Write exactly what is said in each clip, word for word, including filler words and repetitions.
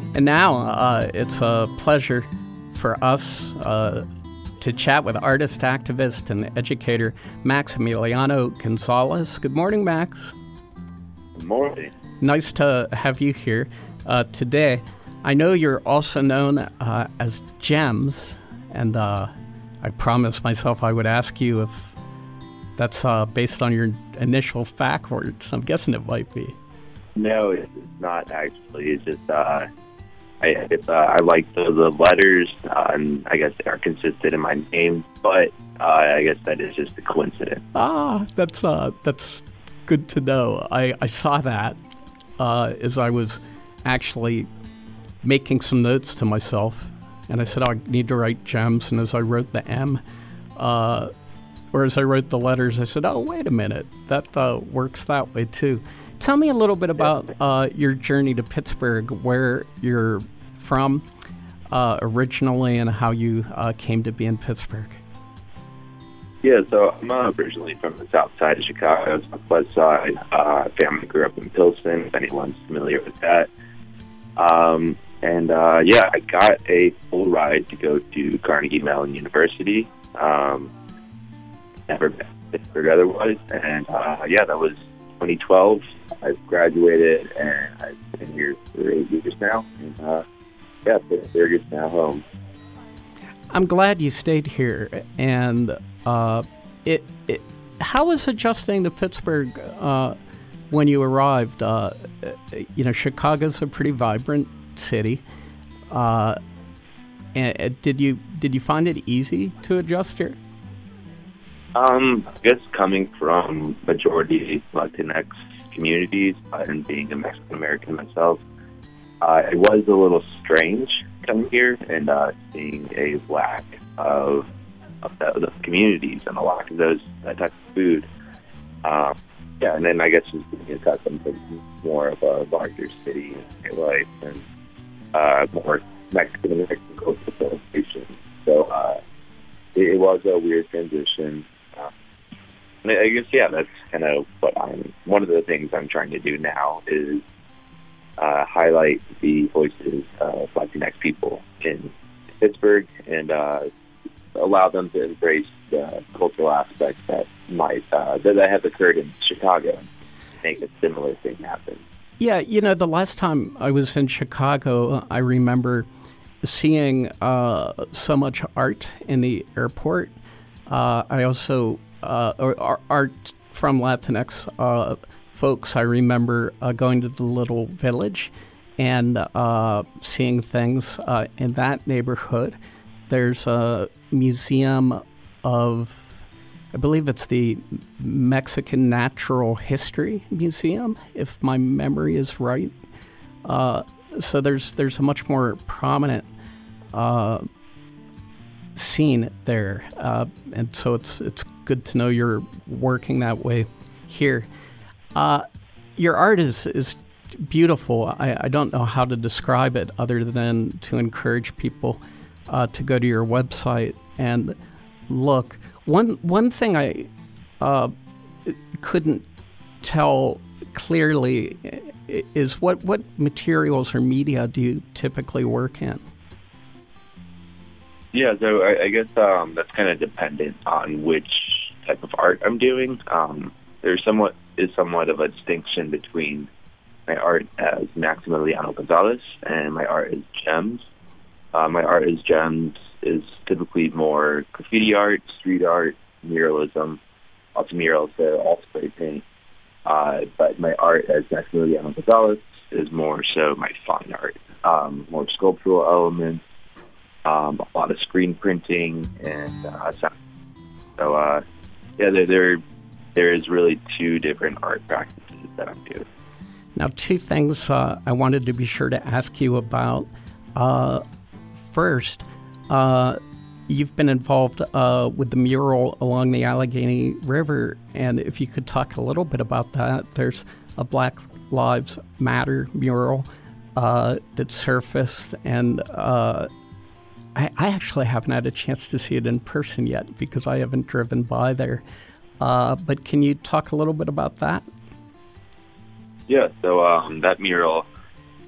And now uh, it's a pleasure for us uh, to chat with artist, activist, and educator Maximiliano Gonzalez. Good morning, Max. Good morning. Nice to have you here uh, today. I know you're also known uh, as Gems, and uh, I promised myself I would ask you if that's uh, based on your initials backwards. I'm guessing it might be. No, it's not actually. It's just uh, I it's, uh, I like the, the letters, uh, and I guess they are consistent in my name. But uh, I guess that is just a coincidence. Ah, that's uh, that's good to know. I, I saw that uh, as I was actually making some notes to myself, and I said, oh, I need to write Gems. And as I wrote the M, uh, or as I wrote the letters, I said, oh, wait a minute, that uh, works that way too. Tell me a little bit about uh, your journey to Pittsburgh, where you're from uh, originally, and how you uh, came to be in Pittsburgh. Yeah, so I'm uh, originally from the south side of Chicago, southwest side. Uh, family grew up in Pilsen, if anyone's familiar with that. Um, and uh, yeah, I got a full ride to go to Carnegie Mellon University. Um, never been to Pittsburgh otherwise, and uh, yeah, that was twenty twelve. I've graduated, and I've been here for eight years now. And uh, yeah, Pittsburgh is now home. I'm glad you stayed here. And uh, it, it, how was adjusting to Pittsburgh uh, when you arrived? Uh, you know, Chicago's a pretty vibrant city. Uh, and did you did you find it easy to adjust here? Um, I guess coming from majority Latinx communities and being a Mexican American myself, uh, it was a little strange coming here and uh, seeing a lack of of the, the communities and a lack of those that type of food. Um, yeah, and then I guess just being accustomed to more of a larger city life and uh, more Mexican American cultural celebration. So uh, it, it was a weird transition. And I guess, yeah, that's kind of what I'm, one of the things I'm trying to do now is uh, highlight the voices of Latinx people in Pittsburgh and uh, allow them to embrace the cultural aspects that might, uh, that have occurred in Chicago and make a similar thing happen. Yeah, you know, the last time I was in Chicago, I remember seeing uh, so much art in the airport. Uh, I also Uh, or, or art from Latinx uh, folks. I remember uh, going to the little village and uh, seeing things uh, in that neighborhood. There's a museum of, I believe it's the Mexican Natural History Museum, if my memory is right. Uh, so there's there's a much more prominent uh, scene there, uh, and so it's it's good to know you're working that way here. Uh, your art is is beautiful. I, I don't know how to describe it other than to encourage people uh, to go to your website and look. One one thing I uh, couldn't tell clearly is what what materials or media do you typically work in? Yeah, so I, I guess um, that's kind of dependent on which type of art I'm doing. Um, there's somewhat is somewhat of a distinction between my art as Maximiliano Gonzalez and my art as Gems. Uh, my art as Gems is typically more graffiti art, street art, muralism, also murals, so all spray paint. Uh, but my art as Maximiliano Gonzalez is more so my fine art, um, more sculptural elements. Um, a lot of screen printing and uh, sound. So, uh, yeah, there, there there is really two different art practices that I'm doing. Now, two things uh, I wanted to be sure to ask you about. Uh, first, uh, you've been involved uh, with the mural along the Allegheny River, and if you could talk a little bit about that. There's a Black Lives Matter mural uh, that surfaced, and uh, I, I actually haven't had a chance to see it in person yet because I haven't driven by there. Uh, but can you talk a little bit about that? Yeah, so um, that mural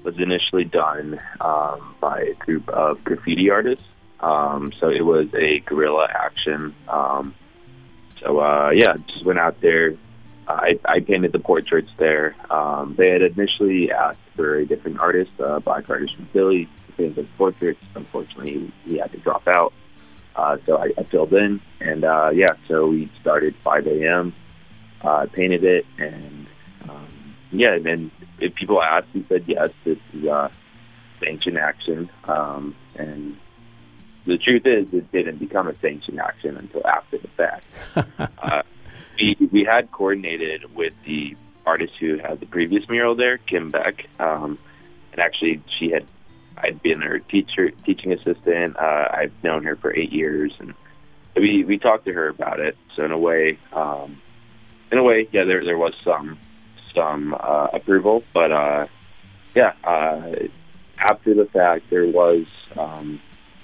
was initially done um, by a group of graffiti artists. Um, so it was a guerrilla action. Um, so, uh, yeah, just went out there. I, I painted the portraits there. Um, they had initially asked for a different artist, a black artist from Philly, to paint the portraits. Unfortunately, he had to drop out. Uh, so I, I filled in. And, uh, yeah, so we started five a.m., uh, painted it, and, um, yeah, and then if people asked, we said, yes, this is uh, sanctioned action. Um, and the truth is, it didn't become a sanctioned action until after the fact. uh, we, we had coordinated with the artist who had the previous mural there, Kim Beck. Um, and actually, she had, I'd been her teacher, teaching assistant. Uh, I've known her for eight years. And we, we talked to her about it. So in a way, um, in a way, yeah, there, there was some, some uh, approval. But, uh, yeah, uh, after the fact, there was um,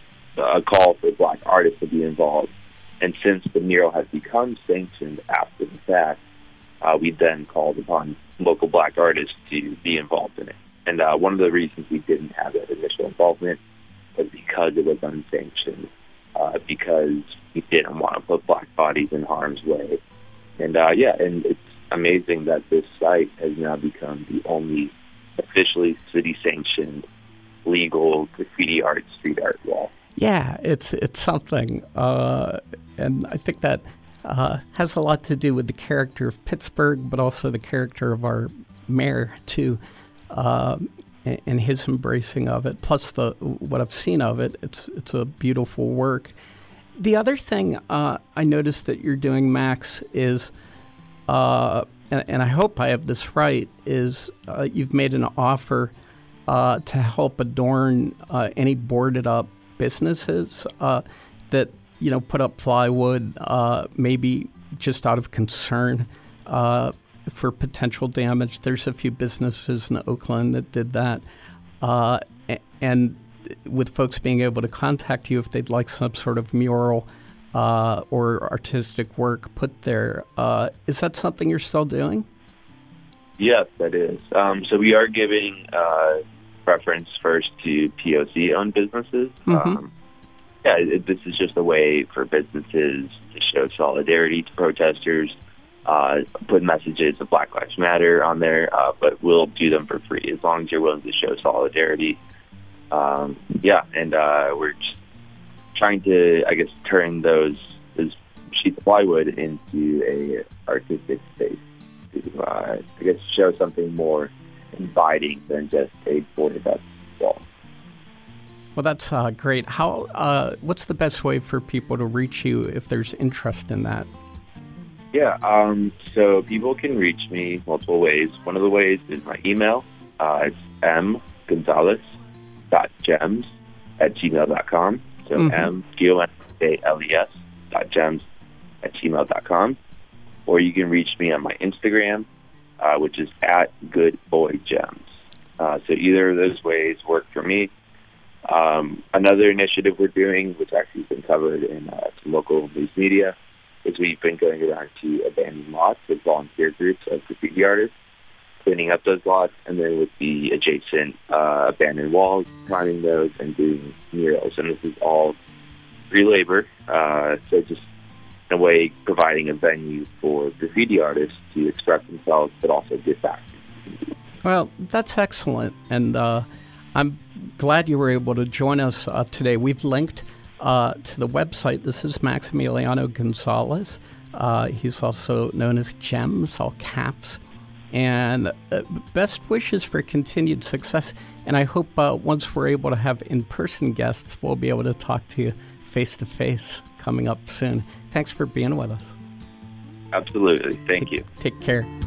a call for black artists to be involved. And since the mural has become sanctioned after the fact, uh, we then called upon local black artists to be involved in it. And uh, one of the reasons we didn't have that initial involvement was because it was unsanctioned, uh, because we didn't want to put black bodies in harm's way. And, uh, yeah, and it's amazing that this site has now become the only officially city-sanctioned legal graffiti art, street art wall. Yeah, it's it's something, uh, and I think that uh, has a lot to do with the character of Pittsburgh, but also the character of our mayor too, uh, and his embracing of it. Plus, the what I've seen of it, it's it's a beautiful work. The other thing uh, I noticed that you're doing, Max, is, uh, and, and I hope I have this right, is uh, you've made an offer uh, to help adorn uh, any boarded up businesses uh, that, you know, put up plywood, uh, maybe just out of concern uh, for potential damage. There's a few businesses in Oakland that did that. Uh, and with folks being able to contact you if they'd like some sort of mural uh, or artistic work put there. Uh, is that something you're still doing? Yes, that is. Um, so we are giving uh, preference first to P O C-owned businesses. Mm-hmm. Um, yeah, it, this is just a way for businesses to show solidarity to protesters, uh, put messages of Black Lives Matter on there, uh, but we'll do them for free as long as you're willing to show solidarity. Um, yeah, and uh, we're just trying to, I guess, turn those, those sheets of plywood into a artistic space to, uh, I guess, show something more inviting than just a boarded up wall. Well, that's uh, great. How? Uh, what's the best way for people to reach you if there's interest in that? Yeah, um, so people can reach me multiple ways. One of the ways is my email. Uh, it's m gonzalez dot gems at gmail dot com. So mm-hmm. m g o n a l e s dot gems at gmail dot com. Or you can reach me on my Instagram, uh, which is at goodboygems. Uh, so either of those ways work for me. Um, another initiative we're doing, which actually has been covered in uh, some local news media, is we've been going around to abandoned lots with volunteer groups of graffiti artists, cleaning up those lots, and then with the adjacent uh, abandoned walls, priming those and doing murals. And this is all free labor, uh, so just in a way providing a venue for graffiti artists to express themselves, but also give back. Well, that's excellent, and uh, I'm glad you were able to join us uh, today. We've linked uh, to the website. This is Maximiliano Gonzalez. Uh, he's also known as Gems, all caps. And uh, best wishes for continued success. And I hope uh, once we're able to have in-person guests, we'll be able to talk to you face-to-face coming up soon. Thanks for being with us. Absolutely. Thank take, you. Take care.